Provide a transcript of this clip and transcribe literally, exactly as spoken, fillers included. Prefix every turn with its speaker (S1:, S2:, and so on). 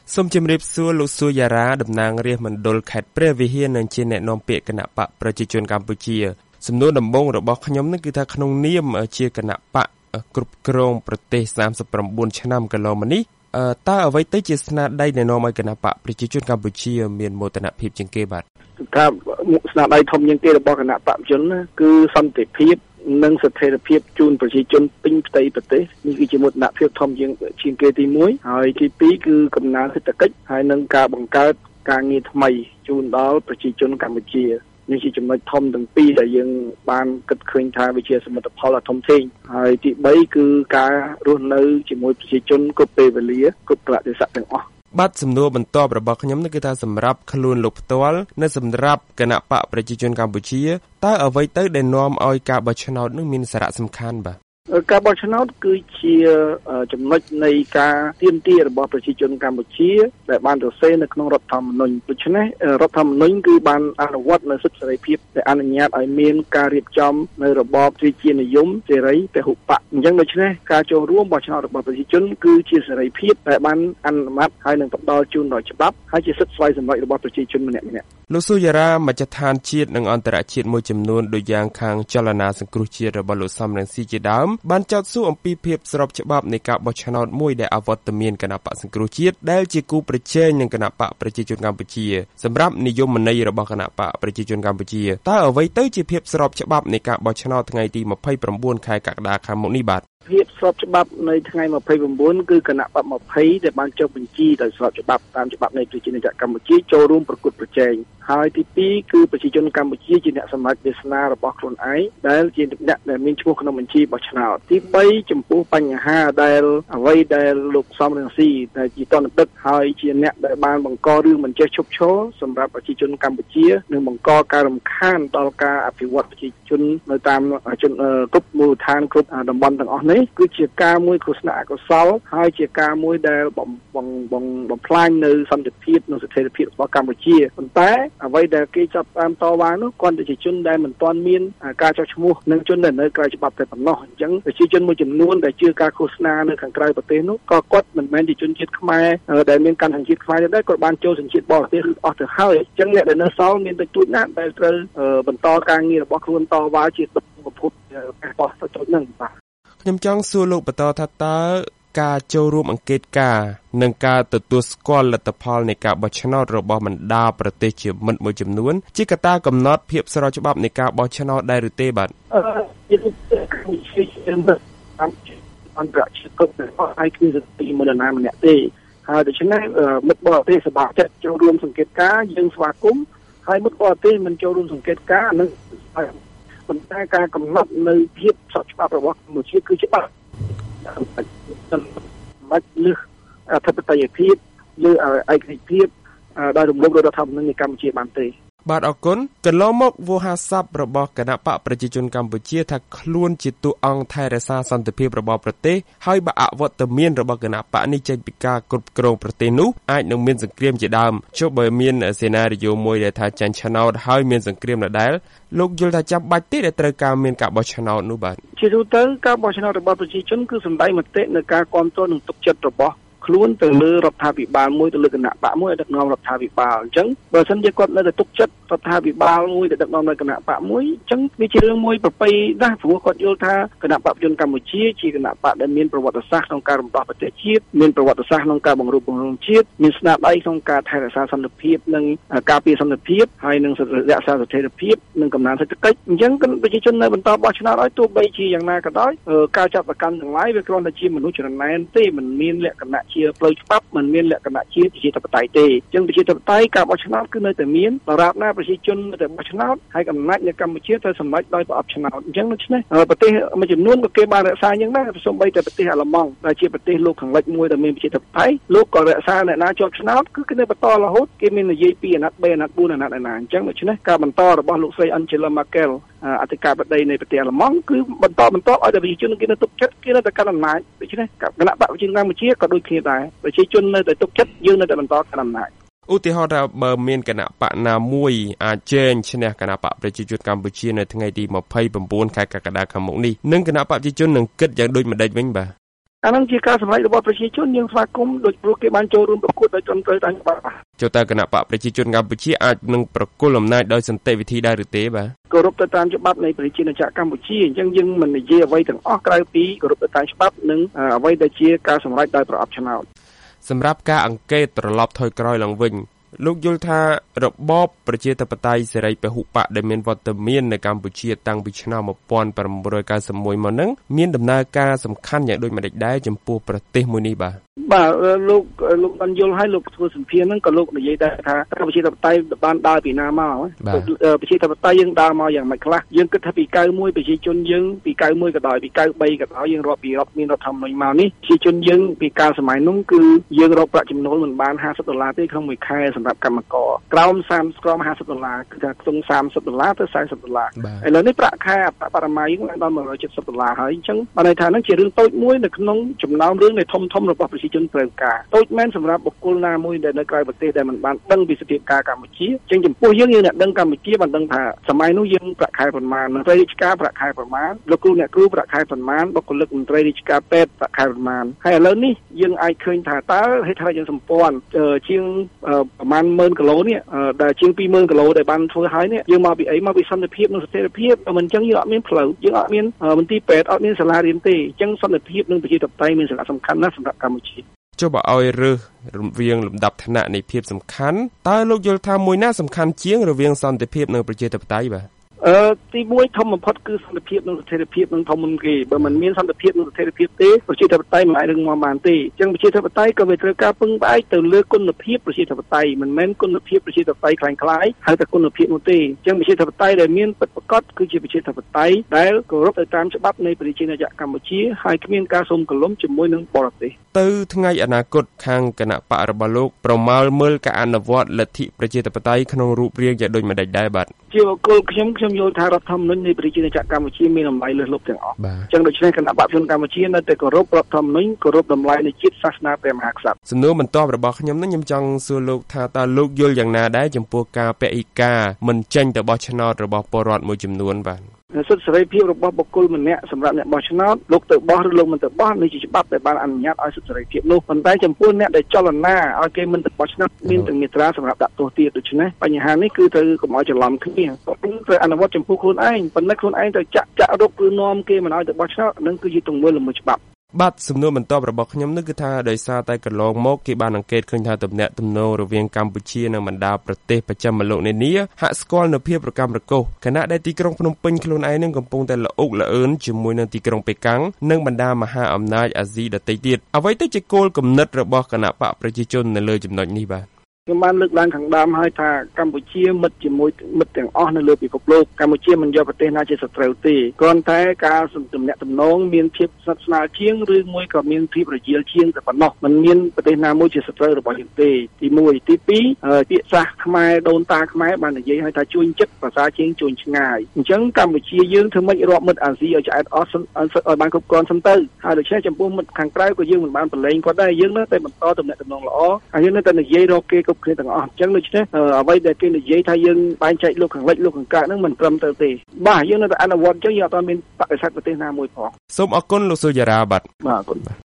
S1: សូមជម្រាបសួរលោកសួរយ៉ារ៉ាតំណាងរាស្ត្រមណ្ឌលខេត្តព្រះវិហារនិងជាអ្នកនាំពាក្យគណៈបកប្រជាជនកម្ពុជាសំណួរដំបូងរបស់ខ្ញុំនេះគឺថាក្នុងនាមជាគណៈបកគ្រប់គ្រងប្រទេសសាមសិបប្រាំឆ្នាំកន្លងមកនេះតើអ្វីទៅជាស្នាដៃដែលនាំឲ្យគណៈបកប្រជាជនកម្ពុជាមានមោទនភាពជាងគេបាទ
S2: ថាស្នាដៃធំជាងគេរបស់គណៈបកប្រជាជនគឺសន្តិភាពនិងស្ថិរភាពជូនប្រជាជនពេញផ្ទៃប្រទេសនេះគឺជាមោទនភាពធំជាងជាងគេទីមួយហើយទីពីរគឺកំណើនសេដ្ឋកិច្ចហើយនិងការបង្កើតការងារថ្មីជូនដល់ប្រជាជនកម្ពុជានេះជាចំណុចធំទាំងពីរដែលយើងបានគិតឃើញថាវាជាសមិទ្ធផលដ៏ធំធេងហើយទីបីគឺការរស់នៅជាមួយប្រជាជនគ្រប់ពេលវេលាគ្រប់កលៈទេសៈទាំងអស់
S1: បាទសំណួរបន្ទាប់របស់ខ្ញុំនេះគឺថាសម្រាប់ខ្លួនលោកផ្ទាល់និងសម្រាប់គណៈបកប្រជាជនកម្ពុជាតើអ្វីទៅដែលនាំឲ្យការបោះឆ្នោតនឹងមានសារៈសំខាន់បាទ
S2: ការបោះឆ្នោតគឺជាចំណុចនៃការទាមទាររបស់ប្រជាជនកម្ពុជាដែលបានសរសេរនៅក្នុងរដ្ឋធម្មនុញ្ញដូច្នេះរដ្ឋធម្មនុញ្ញគឺបានអនុវត្តនូវសិទ្ធិសេរីភាពដែលអនុញ្ញាតឲ្យមានការរៀបចំនៅរបបរាជានិយមសេរីពហុបកអញ្ចឹងដូច្នេះការចូលរួមបោះឆ្នោតរបស់ប្រជាជនគឺជាសេរីភាពដែលបានអនុម័តហើយនឹងផ្ដល់ជូនដោយច្បាប់ហើយជាសិទ្ធិស្វ័យសម្រេចរបស់ប្រជាជនម្នាក់ម្នាក់
S1: លោកស៊ូយ៉ារ៉ាមជ្ឈដ្ឋានជាតិនិងអន្តរជាតិមួយចំនួនដូចយ៉ាងខាងចលនាសង្គ្រោះជាតិរបស់លោកសំរងស៊ីជាដើមបានចោទសួរអំពីភាពស្របច្បាប់នៃការបោះឆ្នោតមួយដែលអវត្តមានគណៈបកសង្គ្រោះជាតិដែលជាគូប្រជែងនឹងគណៈបកប្រជាជនកម្ពុជាសម្រាប់និយមន័យរបស់គណៈបកប្រជាជនកម្ពុជាតើអ្វីទៅជាភាពស្របច្បាប់នៃការបោះឆ្នោតថ្ងៃទីម្ភៃប្រាំបួនខែកក្កដាខាងមុខនេះបាទ
S2: ភាពស្របច្បាប់នៅថ្ងៃម្ភៃប្រាំបួនគឺគណៈបកម្ភៃដែលបានចុះបញ្ជីដោយស្របច្បាប់តាមច្បាប់នៃប្រជាជនកម្ពុជាចូលរួមប្រកួតប្រជែងហើយទីពីរគឺប្រជាជនកម្ពុជាជាអ្នកសម្រេចវាសនារបស់ខ្លួនឯងដែលជាអ្នកដែលមានឈ្មោះក្នុងបញ្ជីបោះឆ្នោតទីបីចំពោះបញ្ហាដែលអ្វីដែលលោកសំរងស៊ីដែលជាតនដឹកហើយជាអ្នកដែលបានបង្ករឿងមិនចេះឈប់ឈរសម្រាប់ប្រជាជនកម្ពុជានិងបង្កការរំខានដល់ការអភិវឌ្ឍប្រជាជននៅតាមជនគ្រប់មូលដ្ឋានគ្រប់តំបន់ទាំងអស់នេះគឺជាការមួយគ្រោះថ្នាក់អកុសលហើយជាការមួយដែលបំបំបំបំផ្លាញនៅសន្តិភាពនិងស្ថិរភាពរបស់កម្ពុជាប៉ុន្តែអ្វីដែលគេចាប់តាមតវ៉ានោះគាត់ប្រជាជនដែលមិនទាន់មានការចោះឈ្មោះនិងជនដែលនៅក្រៅច្បាប់តែប៉ុណ្ណោះអញ្ចឹងប្រជាជនមួយចំនួនដែលជឿការឃោសនានៅខាងក្រៅប្រទេសនោះក៏គាត់មិនមែនជាជនជាតិខ្មែរដែលមានកាន់សញ្ជាតិខ្មែរទេដែរគាត់បានចូលសញ្ជាតិបរទេសឬអស់ទៅហើយអញ្ចឹងអ្នកដែលនៅសល់មានតិចតួចណាស់ដែលត្រូវបន្តការងាររបស់ខ្លួនតវ៉ាជាទុកប្រភពការបោះទៅចូលនឹងបាទ
S1: ខ្ញុំចង់សួរលោកបន្តថាតើការចូលរួមអង្កេតការណ៍និងការទទួលស្គាល់លទ្ធផលនៃការបោះឆ្នោតរបស់បណ្ដាប្រទេសជាមិត្តមួយចំនួនជាកត្តាកំណត់ភាពស្របច្បាប់នៃការបោះឆ្នោតដែរឬទេបាទ
S2: អឺអន្តរជាតិក៏អាចគឺទីមួយណាម្នាក់ទេហើយដូច្នេះមិត្តបរទេសសមាជិកចូលរួមសង្កេតការណ៍យើងស្វាគមន៍ហើយមិត្តបរទេសមិនចូលរួមសង្កេតការណ៍នឹងប៉ុន្តែការកំណត់នៅភាពស្របច្បាប់របស់កម្ពុជាគឺច្បាប់មិនលើសអធិបតេយ្យភាពលើឯករាជ្យភាពដោយរំលោភរដ្ឋធម្មនុញ្ញនៃកម្ពុជាបានទេ
S1: បាទអរគុណកន្លងមកវោហារស័ព្ទរបស់គណៈបកប្រជាជនកម្ពុជាថាខ្លួនជាតួអង្គថែរក្សាសន្តិភាពរបស់ប្រទេសហើយបើអវត្តមានរបស់គណៈបកនេះចេញពីការគ្រប់គ្រងប្រទេសនោះអាចនឹងមានសង្គ្រាមជាដើមចុះបើមានសេណារីយ៉ូមួយដែលថាចាញ់ឆ្នោតហើយមានសង្គ្រាមដដែលលោកយល់ថាចាំបាច់ទេដែលត្រូវការមានការបោះឆ្នោតនោះបាទ
S2: ជាទូទៅការបោះឆ្នោតរបស់ប្រជាជនគឺសម្ដែងមតិនៅការគ្រប់គ្រងនិងទុកចិត្តរបស់ខ្លួនទៅលើរដ្ឋាភិបាលមួយទៅលើគណៈបកមួយដឹកនាំរដ្ឋាភិបាលអញ្ចឹងបើសិនជាគាត់នៅតែទុកចិត្តរដ្ឋាភិបាលមួយដែលដឹកនាំដោយគណៈបកមួយអញ្ចឹងវាជារឿងមួយប្រពៃណាស់ព្រោះគាត់យល់ថាគណៈបកប្រជាជនកម្ពុជាជាគណៈបកដែលមានប្រវត្តិសាស្ត្រក្នុងការរំដោះប្រទេសជាតិមានប្រវត្តិសាស្ត្រក្នុងការបង្រួបបង្រួមជាតិមានស្នាដៃក្នុងការថែរក្សាសន្តិភាពនិងការពារសន្តិភាពហើយនិងរក្សាស្ថិរភាពនិងកំណើនសេដ្ឋកិច្ចអញ្ចឹងប្រជាជននៅបន្តបោះឆ្នោតឲ្យទោះបីជាយ៉ាងណាក៏ដោយការចាប់ប្រកាន់ទាំងឡាយវាគ្រាន់តែជាមនុស្សច្រណែនទេមិនមានលក្ខណៈជាផ្លូវច្បាប់មិនមានលក្ខណៈជាប្រជាធិបតេយ្យទេអញ្ចឹងប្រជាធិបតេយ្យការបោះឆ្នោតគឺនៅតែមានដរាបណាប្រជាជននៅតែបោះឆ្នោតហើយអំណាចនៅកម្ពុជាត្រូវសម្រេចដោយប្រអប់ឆ្នោតអញ្ចឹងដូច្នេះប្រទេសមួយចំនួនក៏គេបានរក្សាយ៉ាងដែរសូម្បីតែប្រទេសអាល្លឺម៉ង់ដែលជាប្រទេសលោកខាងលិចមួយដែលមានប្រជាធិបតេយ្យលោកក៏រក្សាអ្នកណាជាប់ឆ្នោតគឺគេនៅបន្តរហូតគេមាននិយាយពីអាណត្តិបីអាណត្តិបួនអាណត្តិឯណាអញ្ចឹងដូច្នេះការបន្តរបស់លោកស្រី Angela Merkel អធិការបតីនៃប្រទេសអាល្លឺម៉ង់គឺបន្តបន្តឲ្យតែប្រជាជនគេនៅទុកចិត្តគេនៅតែកាន់អំណាចដូច្នេះគណៈបកប្រជាជនកម្ពុជាក៏ដូចគ្នាដែរប្រជាជននៅតែទុកចិត្តយើងនៅតែបន្តកាន់អំណាច
S1: ឧទាហរណ៍ថាបើមានគណៈបកណាមួយអាចជែងឈ្នះគណៈបកប្រជាជនកម្ពុជានៅថ្ងៃទីម្ភៃប្រាំបួនខែកក្កដាខាងមុខនេះនឹងគណៈបកប្រជាជននឹងគិតយ៉ាងដូចម្ដេចវិញបាទ
S2: អានឹងជាការសម្រេចរបស់ប្រជាជនយើងស្វាគមន៍ដោយព្រោះគេបានចូលរួមប្រកួតដោយត្រឹមត្រូវតាមច្បាប់
S1: ចូលតើគណៈបកប្រជាជនកម្ពុជាអាចនឹងប្រគល់អំណាចដោយសន្តិវិធីដែរឬទេបាទ
S2: គោរពទៅតាមច្បាប់នៃប្រជាជាតិកម្ពុជាអញ្ចឹងយើងមិននិយាយអ្វីទាំងអស់ក្រៅពីគោរពទៅតាមច្បាប់និងអ្វីដែលជាការសម្រេចដោយប្រអប់ឆ្នោត
S1: សម្រាប់ការអង្កេតត្រឡប់ថយក្រោយឡើងវិញលោកយល់ថារបបប្រជាធិបតេយ្យសេរីពហុបកដែលមានវត្តមាននៅកម្ពុជាតាំងពីឆ្នាំmột nghìn chín trăm chín mươi mốtមកនឹងមានដំណើរការសំខាន់យ៉ាងដូចម្តេចដែរចំពោះប្រទេសមួយនេះបាទ
S2: បាទលោកលោកបានយល់ឲ្យលោកធ្វើសម្ភារហ្នឹងក៏លោកនិយាយដែរថាប្រជាធិបតេយ្យបានដើរពីណាមកប្រជាធិបតេយ្យយើងដើរមកយ៉ាងម៉េចខ្លះយើងគិតថាពីเก้าสิบเอ็ดប្រជាជនយើងពីเก้าสิบเอ็ดក៏ដោយពីเก้าสิบสามក៏ដោយយើងរាប់ពីរដ្ឋមានរដ្ឋធម្មនុញ្ញមកនេះប្រជាជនយើងពីកាលសម័យនោះគឺយើងរកប្រាក់ចំណូលមិនបានห้าสิบដុល្លារទេក្នុងមួយខែសម្រាប់កម្មករក្រោម30ក្រោមห้าสิบដុល្លារគឺថាខ្ទង់30ដុល្លារទៅ40ដុល្លារឥឡូវនេះប្រាក់ខែអបបរមាយើងឡើងដល់one hundred seventyដុល្លារហើយអញ្ចឹងបានន័យថាហ្នឹងជារឿងតូចមួយនៅក្នុងចំណោមរឿងនៃធំធំរបស់ប្រជាជនត្រូវការតូចមែនសម្រាប់បុគ្គលណាមួយដែលនៅក្រៅប្រទេសដែលមិនបានដឹងពីស្ថានភាពកម្ពុជាអញ្ចឹងចំពោះយើងយើងអ្នកដឹងកម្ពុជាបានដឹងថាសម័យនោះយើងប្រាក់ខែប៉ុន្មានមន្ត្រីរាជការប្រាក់ខែប៉ុន្មានលោកគ្រូអ្នកគ្រូប្រាក់ខែប៉ុន្មានបុគ្គលិកមន្ត្រីរាជការពេទ្យប្រាក់ខែប៉ុន្មានហើយឥឡូវនេះយើងអាចឃើញថាតើហេតុថាយើងសម្ព័ន្ធជាងប្រមាណម៉ឺនគីឡូនេះដែលជាងtwo thousandគីឡូដែលបានធ្វើហើយនេះយើងមកពីអីមកពីសន្តិភាពនិងស្ថិរភាពមិនអញ្ចឹងយើងអត់មានផ្លូវយើងអត់មានមន្ទីរពេទ្យអត់មានសាលារៀនទេអញ្ចឹងសន្តិភាពនិងប្រជាធិបតេយ្យមានសារៈសំខាន់ណាស់សម្រាប់កម្ពុជា
S1: ចុះបើឲ្យរើសរវាងលំដាប់ឋានៈនៃភាពសំខាន់តើលោកយល់ថាមួយណាសំខាន់ជាងរវាងសន្តិភាពនិងប្រជាធិបតេយ្យបាទ
S2: អឺទីមួយធំបំផុតគឺសន្តិភាពនិងស្ថិរភាពនឹងធំមុនគេបើមិនមានសន្តិភាពនិងស្ថិរភាពទេប្រជាធិបតេយ្យមិនអាចនឹងមកបានទេអញ្ចឹងប្រជាធិបតេយ្យក៏វាត្រូវការពឹងផ្អែកទៅលើគុណភាពប្រជាធិបតេយ្យមិនមែនគុណភាពប្រជាធិបតេយ្យคล้ายៗហើយតែគុណភាពនោះទេអញ្ចឹងប្រជាធិបតេយ្យដែលមានពិតប្រាកដគឺជាប្រជាធិបតេយ្យដែលគោរពទៅតាមច្បាប់នៃប្រជាជាតិកម្ពុជាហើយគ្មានការសុំកលុំជាមួយនឹងបរទេស
S1: ទៅថ្ងៃអនាគតខាងគណៈបករបស់លោកប្រមាលមើលការអនុវត្តលទ្ធិប្រជាធិបតេយ្យក្នុងរូបរាងយ៉ាងដូចម្តេចដែរបាទ
S2: ជាបុគ្គលខ្ញុំខ្ញុំយល់ថារដ្ឋធម្មនុញ្ញនៃប្រជាជាតិកម្ពុជាមានតម្លៃលើសលប់ទាំងអស់អញ្ចឹងដូច្នេះគណៈបកប្រជាជនកម្ពុជានៅតែគោរពរដ្ឋធម្មនុញ្ញគោរពតម្លៃនៃជាតិសាសនាព្រះមហាក្សត្រ
S1: សំណួរបន្ទាប់របស់ខ្ញុំនេះខ្ញុំចង់សួរលោកថាតើលោកយល់យ៉ាងណាដែរចំពោះការពហិការមិនចេញទៅបោះឆ្នោតរបស់ពលរដ្ឋមួយចំនួនបាទ
S2: សិទ្ធិសេរីភាពរបស់បុគ្គលម្នាក់សម្រាប់អ្នកបោះឆ្នោតលោកទៅបោះឬលោកមិនទៅបោះនេះជាច្បាប់ដែលបានអនុញ្ញាតឲ្យសិទ្ធិសេរីភាពនោះប៉ុន្តែចំពោះអ្នកដែលចលនាឲ្យគេមិនទៅបោះឆ្នោតមានទាំងមាត្រាសម្រាប់ដាក់ទោសទៀតដូច្នេះបញ្ហានេះគឺត្រូវកុំឲ្យច្រឡំគ្នាត្រូវអនុវត្តចំពោះខ្លួនឯងប៉ុន្តែខ្លួនឯងទៅចាក់ចាក់រុកឬនាំគេមិនឲ្យទៅបោះឆ្នោតនឹងគឺជាទង្វើល្មើសច្បាប់
S1: បាទសំណួរបន្ទាប់របស់ខ្ញុំនោះគឺថាដោយសារតែកន្លងមកគេបានអង្កេតឃើញថាទំនាក់ទំនងរវាងកម្ពុជានិងបណ្ដាប្រទេសបស្ចិមលោកនានាហាក់ស្គាល់នូវភាពរកាំរកូសខណៈដែលទីក្រុងភ្នំពេញខ្លួនឯងនឹងកំពុងតែល្អុកល្អឿនជាមួយនឹងទីក្រុងប៉េកាំងនិងបណ្ដាមហាអំណាចអាស៊ីដទៃទៀតអ្វីទៅជាគោលគំនិតរបស់គណៈបកប្រជាជននៅលើចំណុចនេះបាទ
S2: ខ្ញុំបានលើកឡើងខាងដើមហើយថាកម្ពុជាមិត្តជាមួយមិត្តទាំងអស់នៅលើពិភពលោកកម្ពុជាមិនយកប្រទេសណាជាសត្រូវទេគ្រាន់តែការទំនាក់ទំនងមានភាពស្និទ្ធស្នាលជាងឬមួយក៏មានភាពរជាលជាងតែប៉ុណ្ណោះមិនមានប្រទេសណាមួយជាសត្រូវរបស់យើងទេទីមួយទីពីរពាក្យសាសខ្មែរដូនតាខ្មែរបាននិយាយឲ្យថាជួញចិត្តភាសាជាងជួញឆ្ងាយអញ្ចឹងកម្ពុជាយើងធ្វើម៉េចរាប់មិត្តអាស៊ីឲ្យឆ្អែតអស់ឲ្យបានគ្រប់គ្រាន់សិនទៅហើយដូច្នេះចំពោះមិត្តខាងក្រៅក៏យើងមិនបានប្រឡែងគាត់ដែរយើងនៅតែបន្តទំនាក់ទំនងល្អហើយយើងនៅតែនិយាយរកគេគ្រប់គ្នាទាំងអស់អញ្ចឹងដូច្នេះអ្វីដែលគេនិយាយថាយើងបែងចែកលោកខាងលិចលោកខាងកើតហ្នឹងមិនត្រឹមត្រូវទេបាទយើងនៅតែអនុវត្តអញ្ចឹងយើងអត់មានបដិសេធប្រទេសណាមួយផង
S1: សូមអរគុណលោកសុយារ៉ាបាទ
S2: បាទអរគុណ